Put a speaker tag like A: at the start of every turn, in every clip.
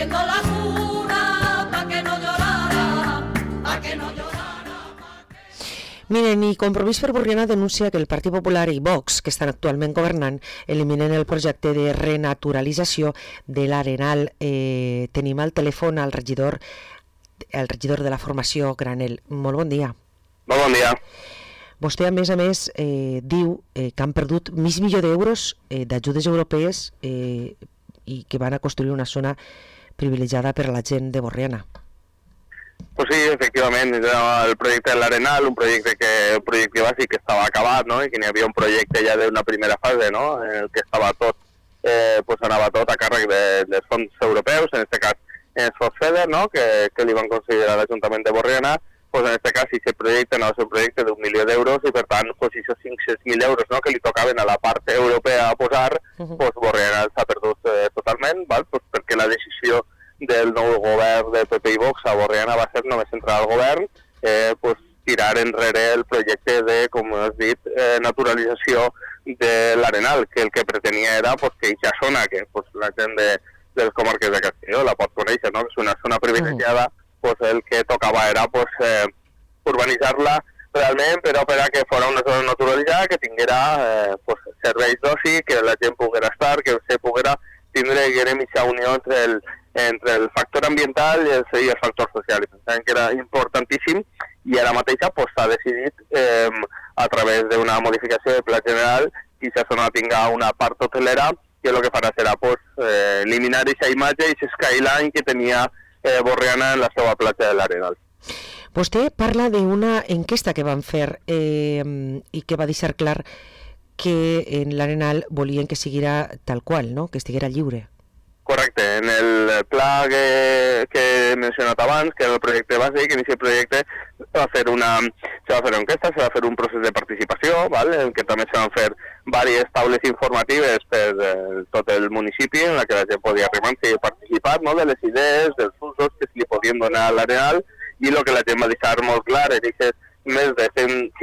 A: siendo la cuna pa' que no llorara, pa' que no llorara.
B: Miren, i Compromís per Borriana denuncia que el Partit Popular i Vox, que estan actualment governant, eliminen el projecte de renaturalització de l'Arenal. Tenim al telèfon el regidor de la formació Granel. Molt bon dia.
C: Molt bon dia.
B: Vostè, a més, diu que han perdut mig milió d'euros d'ajudes europees i que van a construir una zona privilegiada per a la gent de Borriana.
C: Pues sí, efectivament, el projecte de l'Arenal, un projecte bàsic que estava acabat, no? I que n'hi havia un projecte ja d'una primera fase, no? En el que estava tot, anava tot a càrrec dels fons europeus, en aquest cas els fons FEDER, no? Que li van concedir a l'Ajuntament de Borriana. Pues en aquest cas, aquest projecte no va ser un projecte d'1 milió d'euros i, per tant, pues, aquests 500.000 euros, no? Que li tocaven a la part europea a posar, pues Borriana s'ha perdut totalment, val? Pues perquè la decisió del nou govern de PP i Vox a Borriana va ser només entrar al govern, pues, tirar enrere el projecte de, com has dit, naturalització de l'Arenal, que el que pretenia era pues, que aquesta zona, que pues, la gent de les comarques de Castelló la pot conèixer, no? Que és una zona privilegiada, pues, el que tocava era pues, urbanitzar-la realment, però per a que fos una zona naturalitzada, que tinguera pues, serveis d'oci, que la gent poguera estar, que se poguera tindre aquesta unió entre el factor ambiental i el factor social. I pensàvem que era importantíssim i ara mateixa s'ha decidit a través d'una modificació del Pla General que aquesta zona tinga una part hotelera que el que farà serà eliminar aquesta imatge i aquest skyline que tenia Borriana en la seva platja de l'Arenal.
B: Vostè parla d'una enquesta que van fer i que va deixar clar que en l'Arenal volien que siguera tal qual, no? Que estiguera lliure.
C: Correcte, en el pla que he mencionat abans, que era el projecte bàsic, en aquest projecte se va fer una enquesta, se va fer un procés de participació, ¿vale? En què també se van fer diverses taules informatives per tot el municipi, en la que la gent podia arribar-se i participar, no? De les idees, dels usos que se li podien donar a l'Arenal, i el que la gent va deixar molt clar en aquestes més de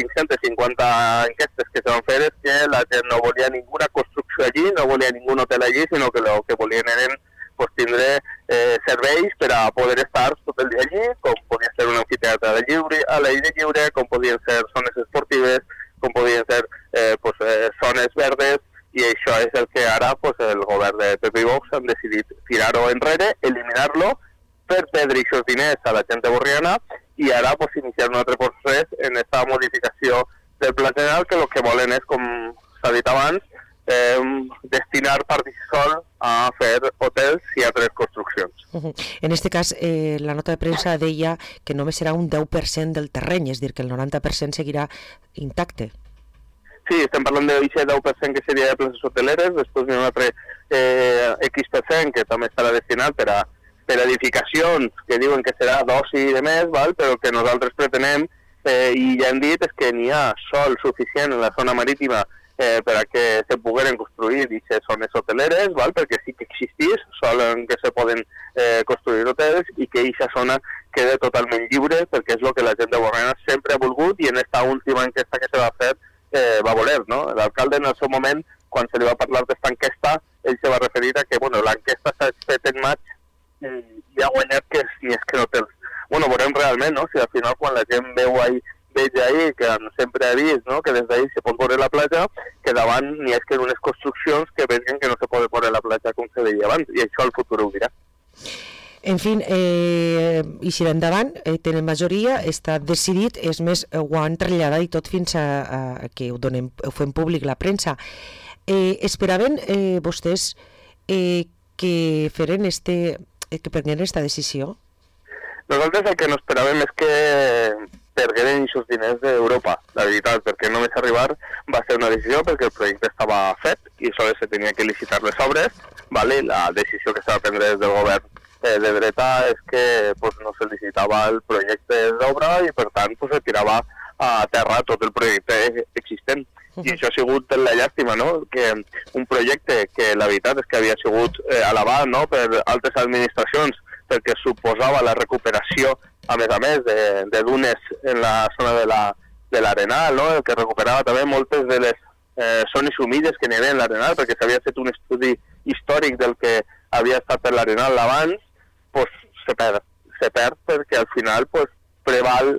C: 550 enquestes que se van fer és que la gent no volia ninguna construcció allí, no volia ningú hotel allí, sinó que el que volien eren pues, tindre serveis per a poder estar tot el dia allí, com podia ser un amfiteatre a l'aire lliure, com podien ser zones esportives, com podien ser zones verdes, i això és el que ara pues, el govern de PP i Vox han decidit tirar-ho enrere, eliminar-lo, per perdre aquests diners a la gent de Borriana, i ara pues, iniciar un altre procés en aquesta modificació del Pla General, que el que volen és, com s'ha dit abans, destinar part d'aquest sol a fer hotels i altres construccions.
B: En aquest cas, la nota de premsa deia que només serà un 10% del terreny, és a dir, que el 90% seguirà intacte.
C: Sí, estem parlant d'aquest 10% que seria de places hoteleres, després hi ha un altre X% que també estarà destinat per a edificacions que diuen que serà d'oci i de més, val? Però el que nosaltres pretenem, i ja hem dit, és que n'hi ha sol suficient en la zona marítima per a que se pogueren construir aquestes zones hoteleres, val? Perquè sí que existís sol en què se poden construir hotels i que aquesta zona quede totalment lliure, perquè és el que la gent de Borriana sempre ha volgut i en aquesta última enquesta que se va fer va voler, no? L'alcalde en el seu moment, quan se li va parlar d'aquesta enquesta, ell se va referir a que l'enquesta s'ha fet en maig i ha guanyat que si és que no tens. Bueno, veurem realment, no? Si al final quan la gent veig ahí, que sempre ha vist, no? Que des d'ahí se pot veure la platja, que davant n'hi ha que unes construccions que veuen que no se pot veure la platja com se veia abans, i això el futur ho dirà.
B: En fi, i si d'endavant tenen majoria, està decidit, és més, ho han traslladat i tot fins a que ho fem públic la premsa. Esperaven vostès que prengueren aquesta decisió?
C: Nosaltres el que no esperàvem és que pergueren aquests diners d'Europa, la veritat, perquè només arribar va ser una decisió perquè el projecte estava fet i sols se tenia que licitar les obres, ¿vale? La decisió que s'ha de prendre des del govern de dreta és que pues, no se licitava el projecte d'obra i per tant pues, se tirava a terra tot el projecte existent. I això ha sigut la llàstima, no? Que un projecte que la veritat és que havia sigut alabat, no? Per altres administracions, perquè suposava la recuperació, a més, de dunes en la zona de l'Arenal, no? El que recuperava també moltes de les zones humides que n'hi havia en l'Arenal, perquè s'havia fet un estudi històric del que havia estat per l'Arenal abans, pues, se perd perquè al final pues, preval,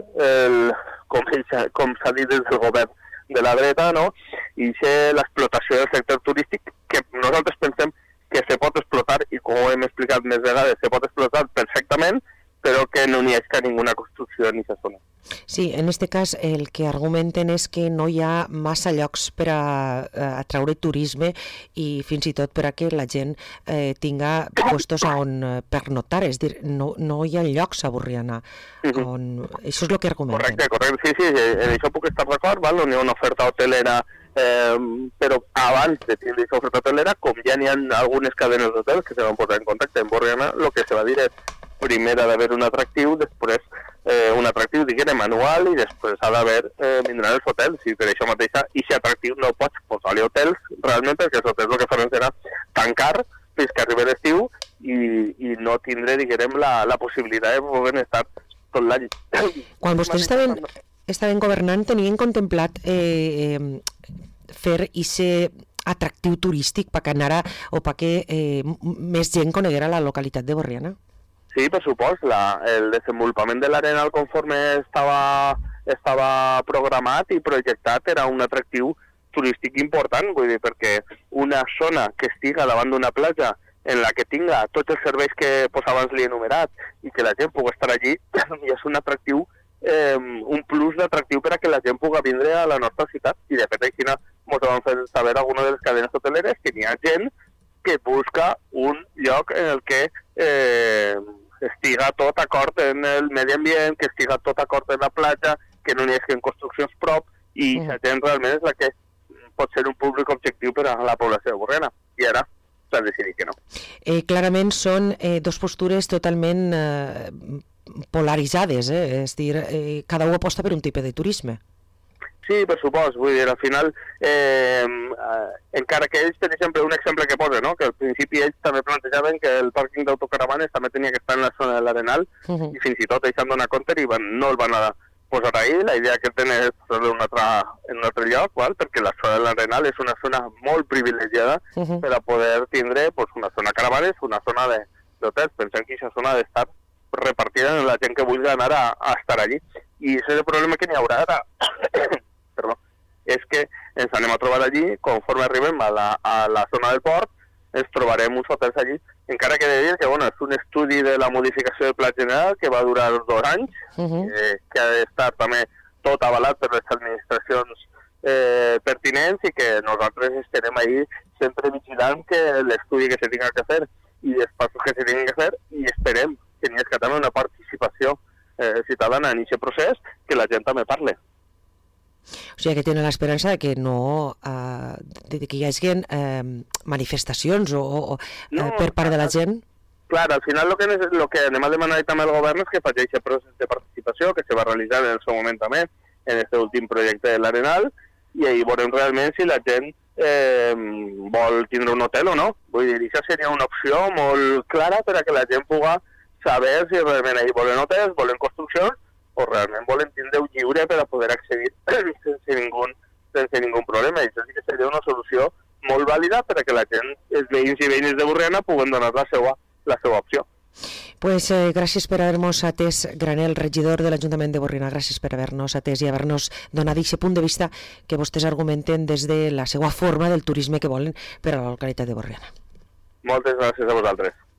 C: com s'ha dit des del govern de la dreta, no? I l'explotació del sector turístic, que nosaltres pensem que se pot explotar, i com ho hem explicat més vegades, se pot explotar perfectament, però que no n'hi ha ninguna construcció en aquesta zona.
B: Sí, en aquest cas el que argumenten és que no hi ha massa llocs per a atraure turisme i fins i tot per a que la gent tinga puestos on pernoctar, és dir, no hi ha llocs a Borriana. Això és el que argumenten.
C: Correcte, sí, en això puc estar d'acord, no hi ha una oferta hotelera, però abans de tindre aquesta oferta hotelera, com ja n'hi ha algunes cadenes d'hotels que se van posar en contacte amb Borriana, el que se va dir és primer ha d'haver un atractiu, després un atractiu, diguem, manual, i després ha d'haver, vindran els hotels, i per això mateix, i si atractiu no pots posar-li hotels, realment, perquè els hotels el que faran serà tancar fins que arribi l'estiu i no tindré, diguem, la possibilitat de poder estar tot l'any.
B: Quan vostès estaven governant, tenien contemplat fer aquest atractiu turístic perquè anara o perquè més gent coneguera la localitat de Borriana?
C: Sí, per supost. El desenvolupament de l'Arenal conforme estava programat i projectat era un atractiu turístic important, vull dir, perquè una zona que estiga davant d'una platja en la que tinga tots els serveis que abans li he enumerat i que la gent pugui estar allí, i és un atractiu, un plus d'atractiu per a que la gent pugui vindre a la nostra ciutat. I de fet, així ens vam fer saber alguna de les cadenes hoteleres que hi ha gent que busca un lloc en el que estiga tot acord en el medi ambient, que estiga tot acord en la platja, que no n'hi hagi construccions prop, i la gent realment és la que pot ser un públic objectiu per a la població de Borriana. I ara s'ha decidit que no.
B: Clarament són dos postures totalment polaritzades, és dir, cada un aposta per un tipus de turisme.
C: Sí, per supost, vull dir, al final, encara que ells, per exemple, un exemple que posa, no? Que al principi ells també plantejaven que el pàrquing d'autocaravanes també tenia que estar en la zona de l'Arenal, i fins i tot ells han donat compte i no el van a posar ahí. La idea que tenen és posar-lo en un altre lloc, perquè la zona de l'Arenal és una zona molt privilegiada per a poder tindre una zona de caravanes, una zona d'hotels. Pensem que aquesta zona ha d'estar repartida en la gent que vulgui anar a estar allí. I això és el problema que n'hi haurà ara. És que ens anem a trobar allí, conforme arribem a la zona del port, ens trobarem uns hotels allí, encara que he de dir que és un estudi de la modificació del Pla General que va durar 2 anys, que ha d'estar també tot avalat per les administracions pertinents i que nosaltres estarem allí sempre vigilant que l'estudi que se tinga que fer i els passos que se tinguin que fer, i esperem que n'hi hagi també una participació ciutadana en aquest procés, que la gent també parle.
B: O sigui que tenen l'esperança de que no de que hi hagi manifestacions per part de la gent?
C: Clar, al final el que anem a demanar també al govern és que faci aquest procés de participació que se va realitzar en el seu moment també en aquest últim projecte de l'Arenal, i ahir veurem realment si la gent vol tindre un hotel o no. Vull dir, això seria una opció molt clara per a que la gent pugui saber si realment ahir volen hotels, volen construccions, o realment volen tindre un lliure per a poder accedir sense ningú problema. I això sí que seria una solució molt vàlida per a que la gent, els veïns i veïnes de Borriana, puguen donar la seva opció.
B: Pues gràcies per haver-nos atès, Granel, regidor de l'Ajuntament de Borriana, gràcies per haver-nos atès i haver-nos donat aquest punt de vista que vostès argumenten des de la seva forma del turisme que volen per a la localitat de Borriana.
C: Moltes gràcies a vosaltres.